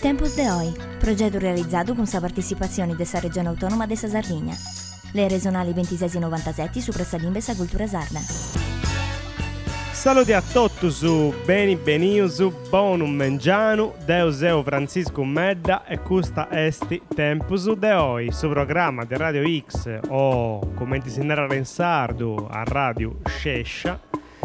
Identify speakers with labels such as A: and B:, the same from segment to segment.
A: Tempus de Oi, progetto realizzato con la partecipazione della Regione Autonoma de Sardegna. Le regionali 2697 su Pressalimbe e Cultura Sarda.
B: Saluti a tutti su Beni Beniusu, Bonum Mengianu, Deus Eu Francisco Medda e questa esti Tempus de Oi, su programma di Radio X o come ti si narra in sardo a Radio Scescia,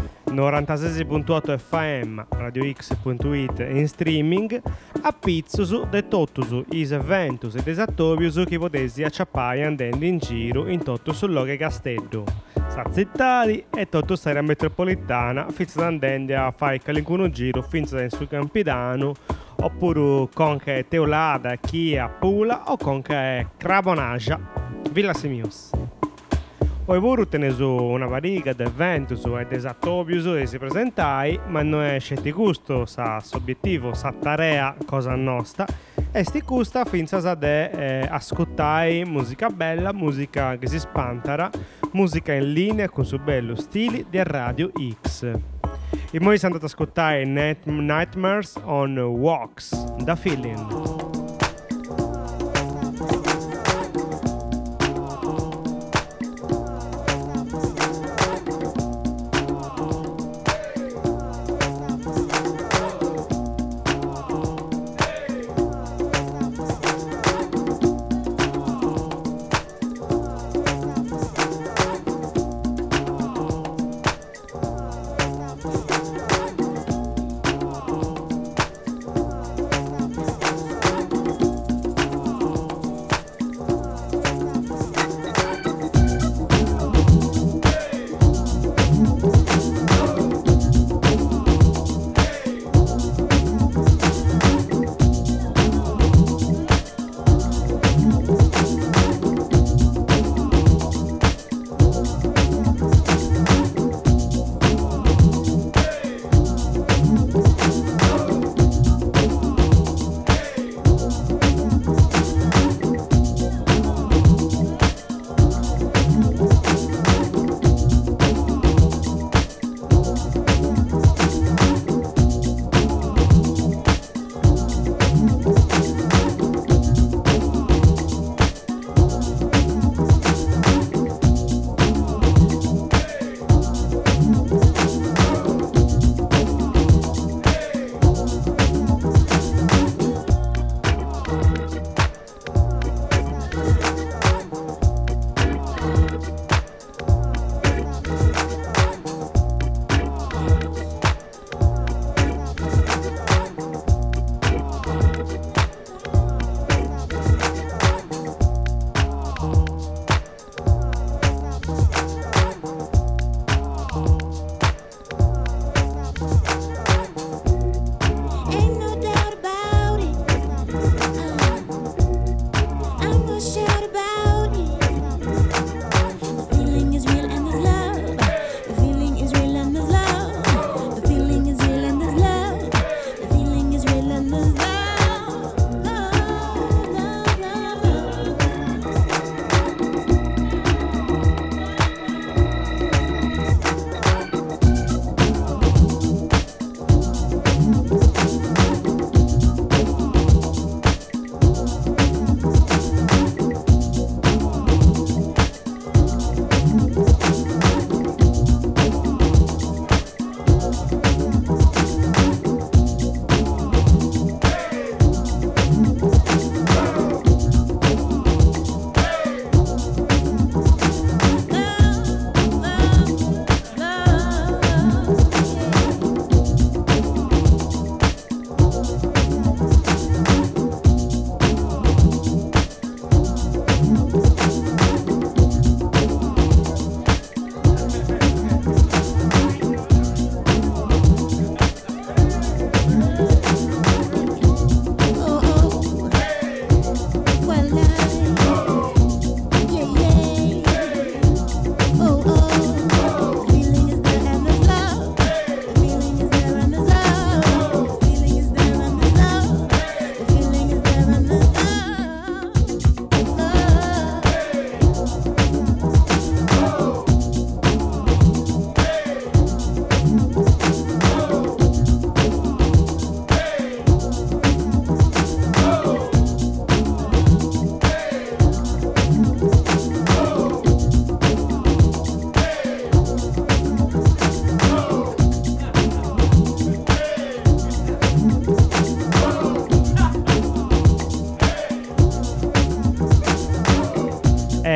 B: 96.8 FM, radiox.it in streaming, a pizzusu de tottusu is eventus ed esattovius che potessi acciappai andando in giro in tutto sul loghe Castello, Sazittari e tutto l'area metropolitana, fino andando a fare qualcuno giro fino su Campidano, oppure con che Teolada, Chia, Pula o con che Crabonagia, Villa Simius. Poi voi tenete una variga di eventi ed esattovius e si presentai, ma non è scetti gusto, sa obiettivo, sa tarea cosa nostra, e sti gusta finza sa de ascoltai musica bella, musica che si spantara, musica in linea con su bello stili di Radio X. E noi siamo andati ad ascoltare Nightmares on Walks, da Feeling.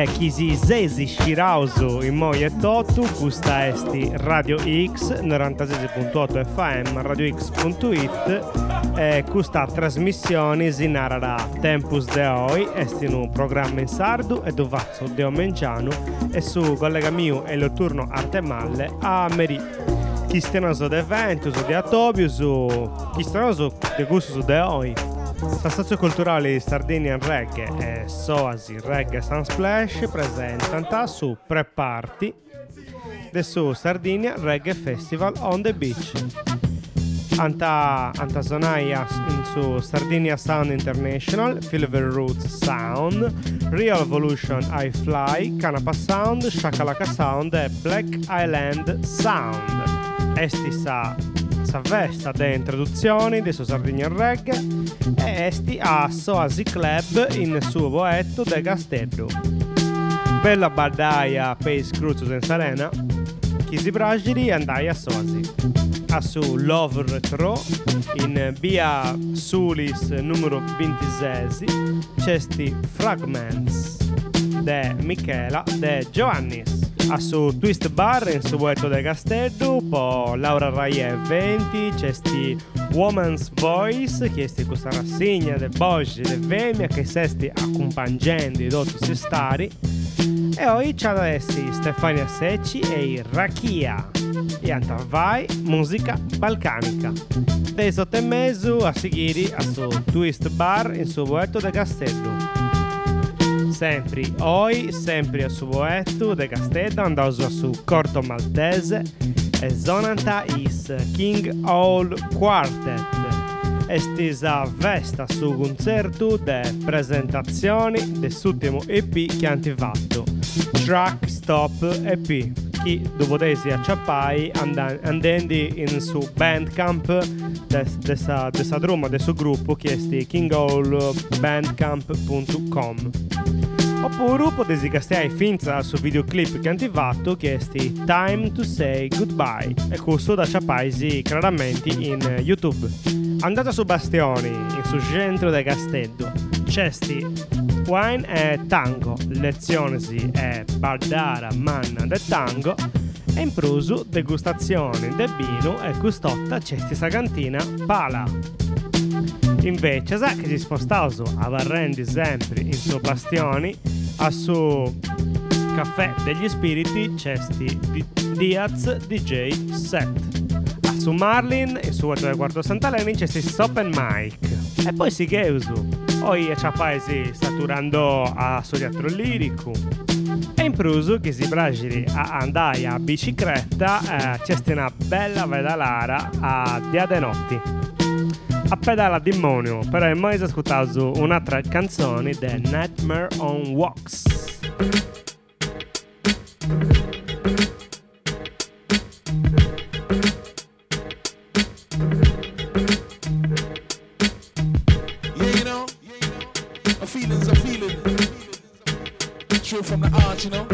B: e chi si sesi Shirausu in moi e Totu, questa esti Radio X 96.8 FM, radiox.it e questa trasmissione si narrerà Tempus de Oi, esti un programma in sardu e dovazzo de Omenciano e su collega mio e lo turno arte malle a Meri. Chi stenoso de Ventus, di Atobius, chi stenoso de Gustus de Oi. La stazione culturale Sardinian Reggae e Soasi Reggae Sunsplash presentano su pre-party del su Sardinia Reggae Festival on the Beach. Anta sonaia in su Sardinia Sound International, Silver Roots Sound, Real Evolution I Fly, Canapa Sound, Shakalaka Sound e Black Island Sound. Esti sa vesta de introduzioni de su Sardinian Reggae e esti a Soasi Club in suo boetto de Castello. Bella battaglia per i Cruzus in Salena, chi si bragiri andai a Soasi. A su Love Retro in via Sulis numero 26 c'esti Fragments de Michela de Giovannis. A su Twist Bar in su boetto de Castello, poi Laura Raie 20, c'esti Woman's Voice, che è questa rassegna del Boggi del Vemia che sesti accompagnando i dottor stari. E oggi c'è adesso Stefania Secci e Rakia e Antavai musica balcanica. Dei sottomesu a seguire a su Twist Bar in su boetto de Castello. Sempre oi, sempre a su boetto de Castello, andato su Corto Maltese e zonanta is King Owl Quartet. Estisa vesta su concerto de presentazioni dell'ultimo EP che hanno fatto, Track Stop EP, che dovete acciappai andando in su Bandcamp dessa drama del suo gruppo che è kingowlbandcamp.com. Oppure potete castare finza sul videoclip che hanno fatto che è Time to Say Goodbye e questo da ciapaisi chiaramente in YouTube. Andate su Bastioni, in su centro del castello, c'esti Wine e Tango, lezionesi e bardara manna del tango e in prusu degustazioni del vino e custotta c'esti sa cantina Pala. Invece sa che si spostato a Varrendi sempre in su Bastioni a su Caffè degli Spiriti c'esti Diaz DJ Set. Su Marlin e su Quarto Sant'Eleni c'è Stop and Mike e poi si Geusu poi a Ciapaesi saturando a su teatro lirico e in prusu che si bragiri a andare a bicicletta c'è una bella vedalara a Dia de Notti a pedala demonio però è mai ascoltato un'altra canzone de Nightmare on Walks.
C: From the arch, you know.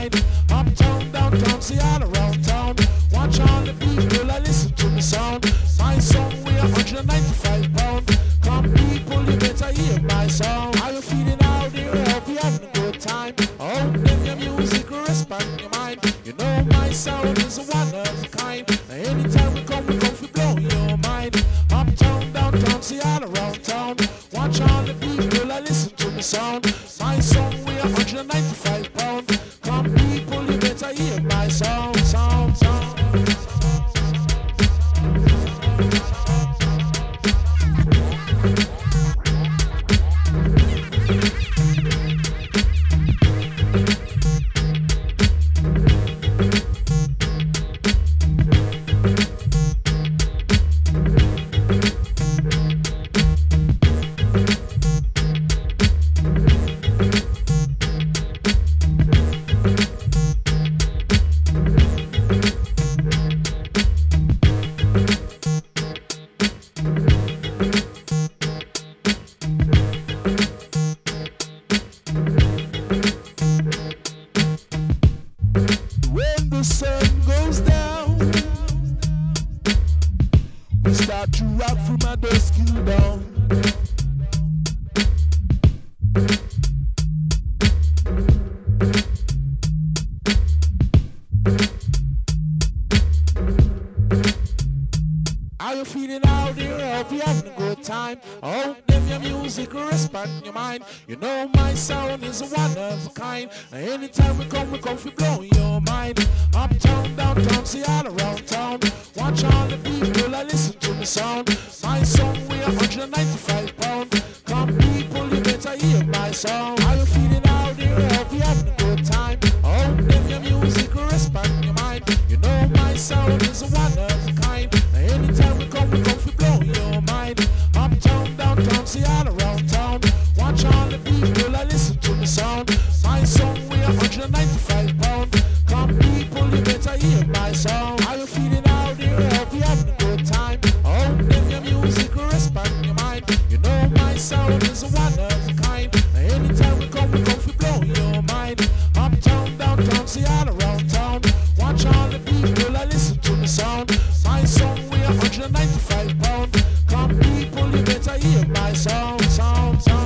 C: See all around town. Watch all the people, I listen to the sound. time. Oh, then your music will respond your mind. You know my sound is one of a kind. Anytime we come to blow your mind. Uptown, downtown, see all around town. Watch all the people that listen to the sound. My song we are 195 pounds. Come people, you better hear my sound, sound, sound. You know my sound is one of a kind. Anytime we come to blow your mind. Uptown, downtown, see all around town. Watch all the people that listen to the sound. My song we are 195 pounds. Come people, you better hear my sound. How you feeling out there? Hope you having a good time. Oh, then your music will respond your mind. You know my sound is one of a kind. Anytime we come to blow your mind. Uptown, downtown, see all around town. Watch all the people that listen to the sound. My song we are 195 pounds. Come people, you better hear my sound. How you feeling out there? Hope you having a good time. Oh, then your music will respond your mind. You know my sound is one of a kind. Anytime we come to blow your mind. Uptown, downtown, see all around town. Watch all the people that listen to the sound. My song we are 195 pounds. Come people, you better hear my sound, sound, sound.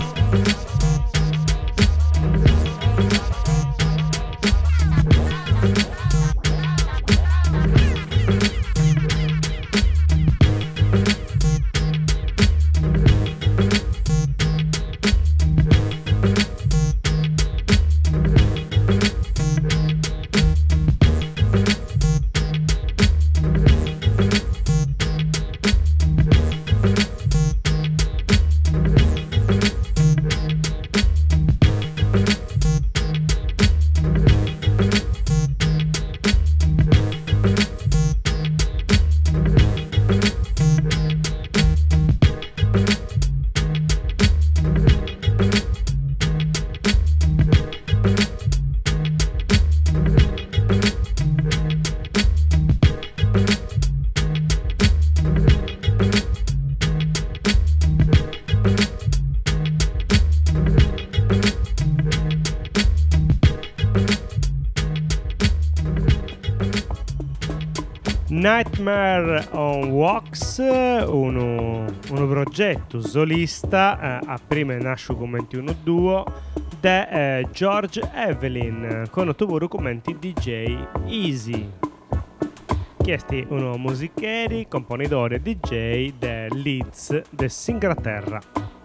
B: Nightmare on Wax, uno progetto solista, a prima nasce come uno duo da George Evelyn con otto commenti DJ Easy. Chiesti uno musichieri, componitore DJ da Leeds, de Inghilterra.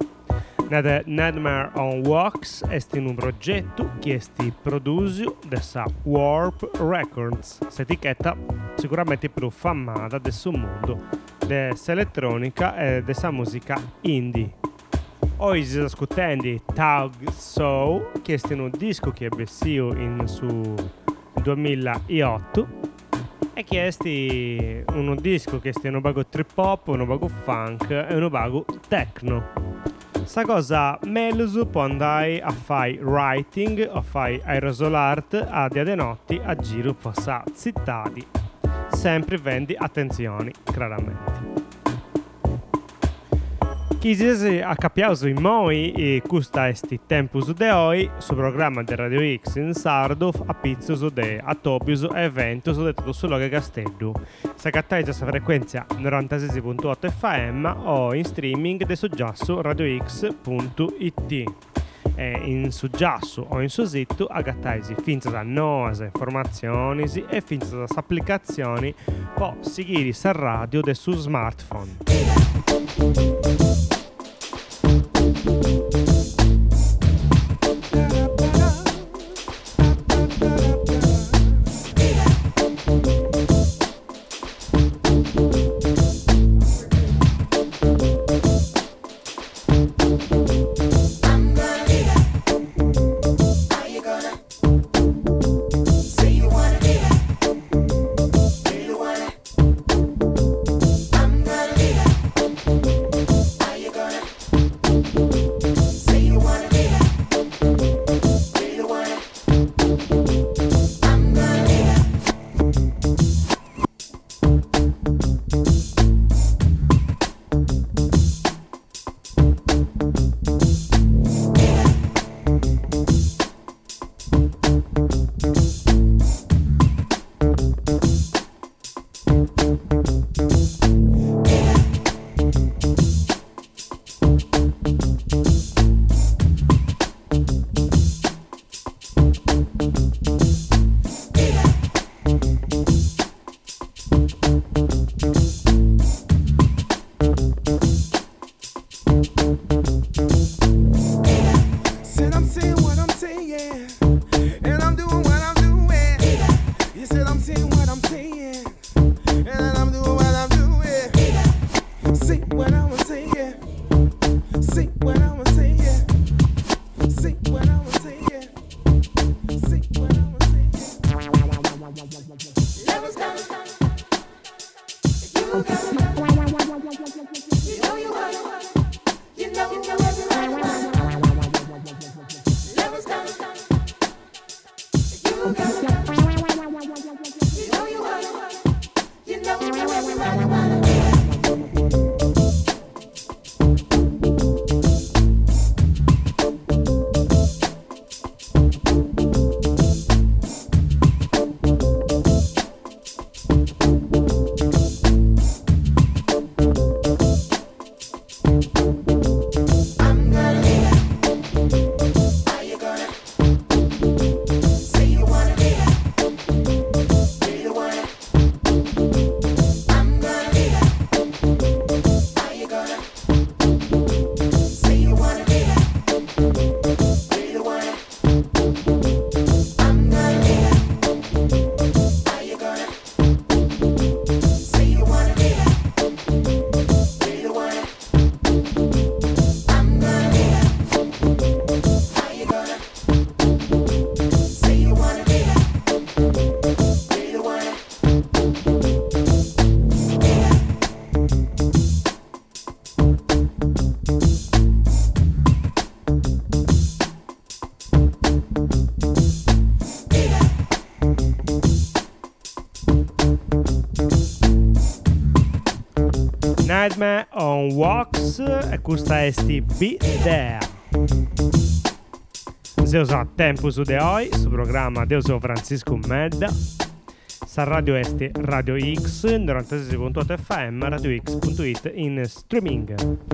B: Nightmare on Wax è un progetto che è prodotto da Warp Records, etichetta sicuramente più famosa del suo mondo dell'elettronica e della musica indie. Oggi si sta ascoltando Tug Soul, che è un disco che è uscito su 2008 e che è un disco che è un poco trip hop, un poco funk e un poco techno. Sta cosa meglio può andare a fare writing, a fare aerosol art, a dia de notti, a giro fossa zittati. Sempre vendi attenzioni, chiaramente. Chi si è capiato in moi e custa esti tempus de oi su programma di Radio X in sardo a pizzus de atopius e eventus de tutto solo che Castello. Se cattai questa frequenza 96.8 FM o in streaming de soggiasso radiox.it. e in su giasso o in su sito agattaisi finza da nuove informazioni e finza da applicazioni può seguire la radio del suo smartphone. Nightmare on Wax e questa è sti Be There. Se usa tempo su de oi, su programma de uso Francisco Medda. Sa radio este Radio X 96.8 FM, radiox.it in streaming.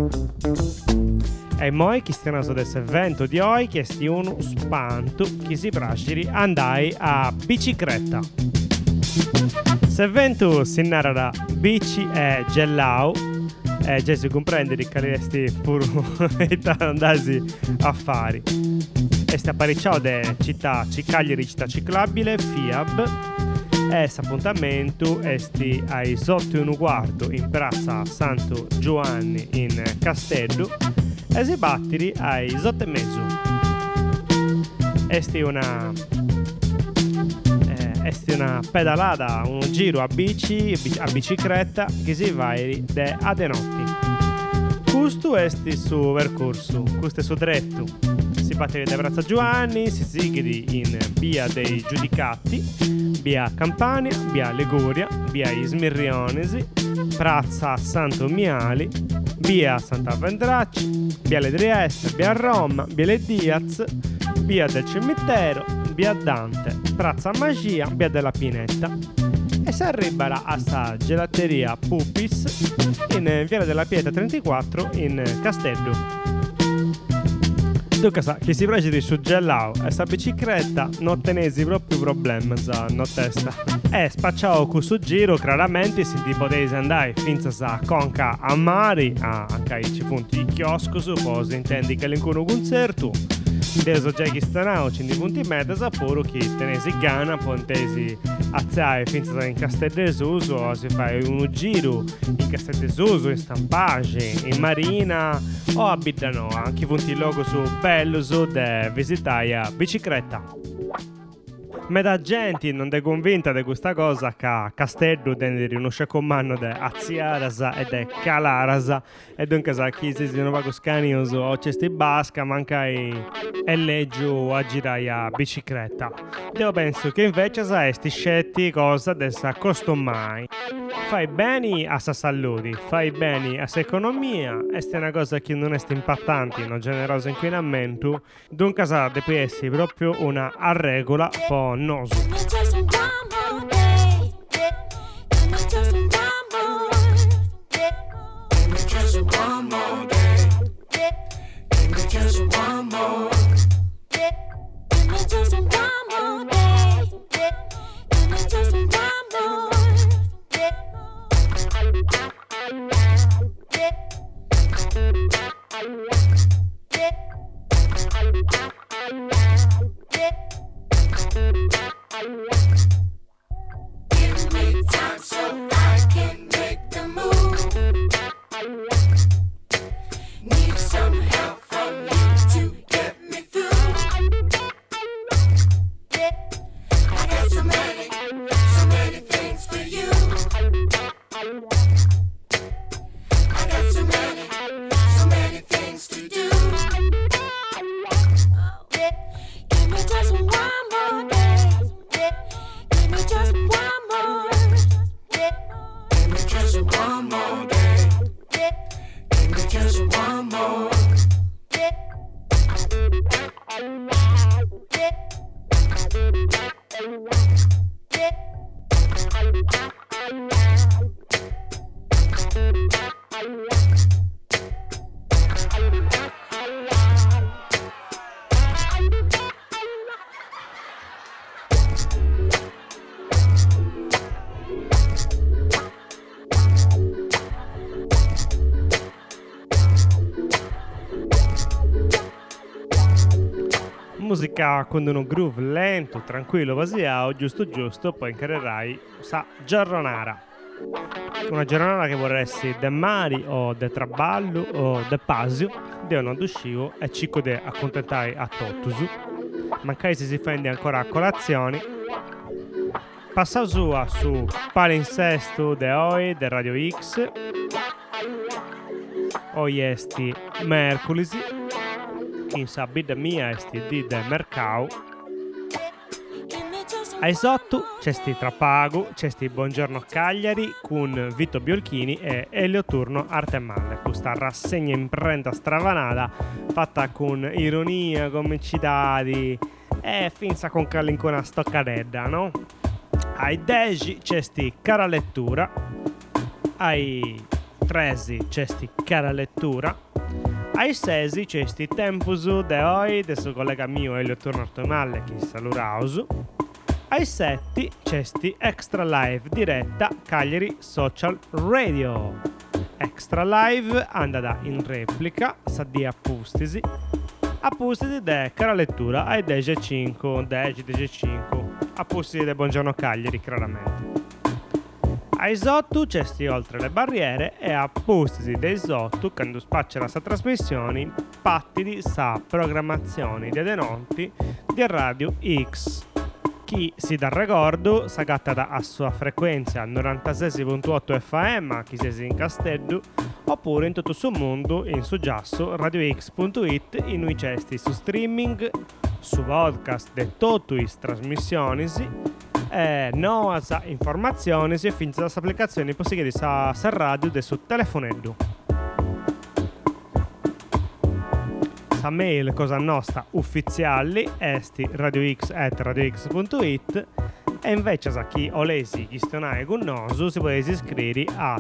B: E moi chi stiano su questo evento di oggi che sti uno spanto chi si prasciri andai a bicicletta. S'evento si narra da bici e gellau e già si comprende di calesti pur e andasi a fare. E sta apparicciò de città Cagliari città ciclabile FIAB e s'appuntamento esti ai 8:15 in piazza Santo Giovanni in Castello e si batteri ai 8:30. Esti una pedalata, un giro a bicicletta che si va a de notti. Questo è su percorso, questo è su dretto. Si batte da Piazza Giovanni, si sigli in via dei Giudicati, via Campania, via Liguria, via Ismirrionesi, piazza Santo Miali, via Santa Vendracci, via Le Trieste, via Roma, via Le Diaz, via del Cimitero, via Dante, piazza Magia, via della Pinetta e si arriverà a sta gelateria Pupis in via della Pieta 34 in Castello. Dunque sa, chi si prende di suggellau e sta bicicletta non tenesi proprio problemi, sa, no testa. E spacciavo con su giro, chiaramente si potete andare finza sa conca a mari, anche ai punti di chiosco, suppose intendi che l'incuno concerto. Deso già chi stanao, cindi punti meta, saporo chi tenesi gana, pontesi azzai finza in Castellesuso, o si fa un giro in Castellesuso, in Stampage, in Marina o a Biddanoa, anche punti logo su Belluso de visitare a bicicletta. Metà gente non è convinta di questa cosa che Castello deve riconoscere comando di Aziarasa e di Calarasa e dunque sa chi si non va con scanioso o c'è sti basca manca e leggio a girare a bicicletta. Io penso che invece sa sti scetti cosa dessa costo mai. Fai bene a sa salute, fai bene a sa economia e sta è una cosa che non è impattante, un generoso inquinamento, dunque sa deve essere proprio una regola po' noso.
C: Give me time so I can make the move. Need some help from you to get me through. I got so many things for you. I got so many things to do. Give me just one more day. Give me just one more. Give me just one more day. Give me just one more.
B: Musica con uno groove lento, tranquillo, basiao, giusto, poi incarerai sa giornara. Una giornata che vorresti de mari o de traballo o de pasio, de non d'uscivo e cico de accontentai a totusu. Mancai se si fende ancora a colazioni. Passa sua su palinsesto de oi de Radio X. Oi esti mercolisi. In sabida mia esti di de mercau. Ai sotto c'è sti Trapago, c'è sti Buongiorno Cagliari con Vito Biolchini e Elio Turno Artemalle. Questa rassegna imprenta stravanata fatta con ironia, comicità e finza con calincona stoccadedda, no? Ai 10 c'è sti Cara Lettura, ai 13 c'è sti Cara Lettura, ai 6 c'è sti Tempusu de oi del suo collega mio Elio Turno Artemalle che salurausu. Ai 7 c'è sti Extra Live diretta Cagliari Social Radio. Extra Live andata in replica sa di appustisi de Cara Lettura ai 10.5 appustisi de Buongiorno Cagliari chiaramente. Ai 8 c'è sti Oltre le barriere e appustisi dei 8 quando spaccia sa trasmissioni patti di sa programmazioni de denonti di Radio X. Chi si dà ricordo s'agatta a sua frequenza 96.8 FM, chi si in Castello, oppure in tutto il suo mondo in su giasso radiox.it in cui cesti su streaming, su podcast de totuis trasmissioni e nuove informazioni e finite da applicazioni possibili sa radio de su telefonello. Sa mail cosa nostra ufficiali esti radiox@radiox.it E invece a chi volesse questionare con noi si può iscrivere a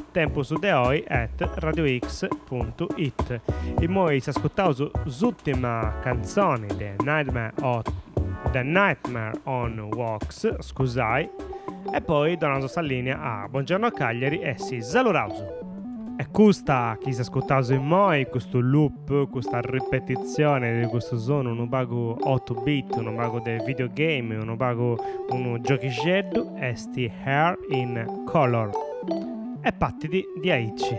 B: temposudeoi@radiox.it. E noi ci ascoltiamo l'ultima canzone The Nightmare on Walks, scusai, e poi donando la linea a Buongiorno Cagliari e si salutauso. E questa che si ascoltato in moi, questo loop, questa ripetizione di questo suono, un pago 8 bit, un pago dei videogame, un pago un giochiceddo, e sti Hair in Color. E pattiti di Aici.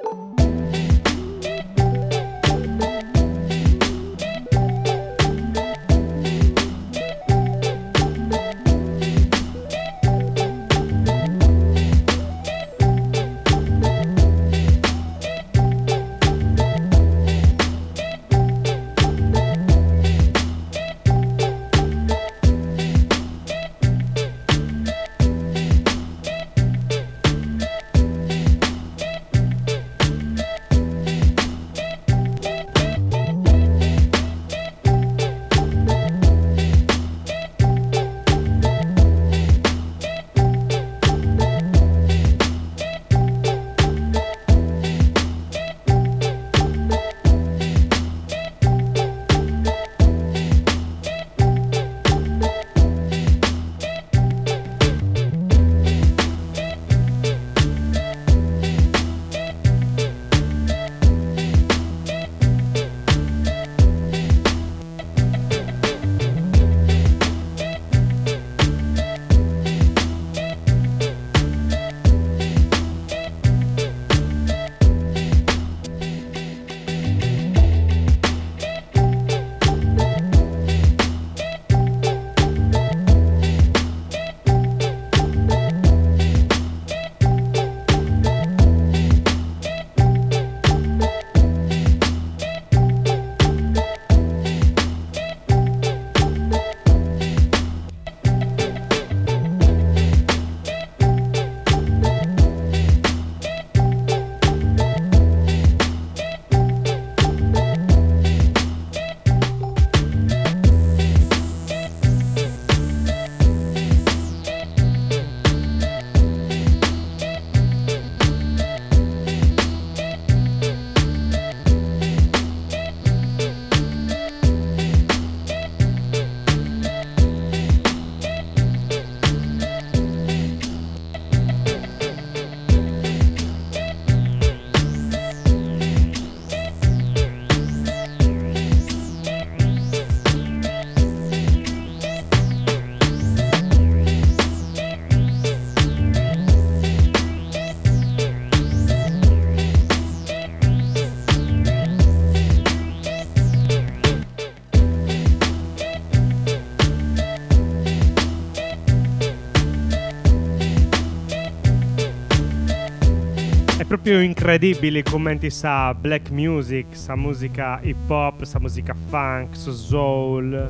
B: Proprio incredibili commenti sa black music, sa musica hip hop, sa musica funk, su soul,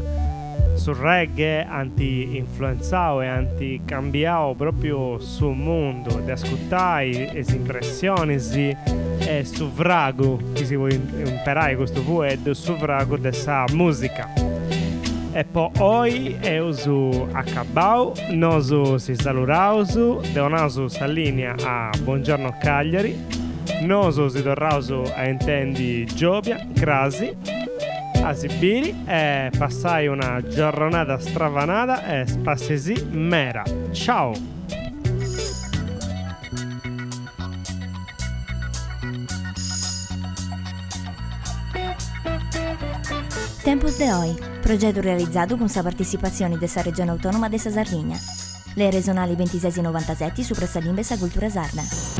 B: su reggae, anti-influenzao e anti-cambiao proprio sul mondo, di ascoltare le impressioni e su vrago, che si vuole imparare questo vuoto, su vrago dessa musica. E poi eu acabau, nosu si salurausu, deonausu sa linea a Buongiorno Cagliari, nosu si torrausu a intendi Giobia, Crasi, a Sibiri, e passai una giornata stravanata e spassesi mera. Ciao!
A: Tempus de Oi, progetto realizzato con la partecipazione della Regione Autonoma de Sardegna. Le regionali 26 e 97 su Pressalimbe e Cultura Sarda.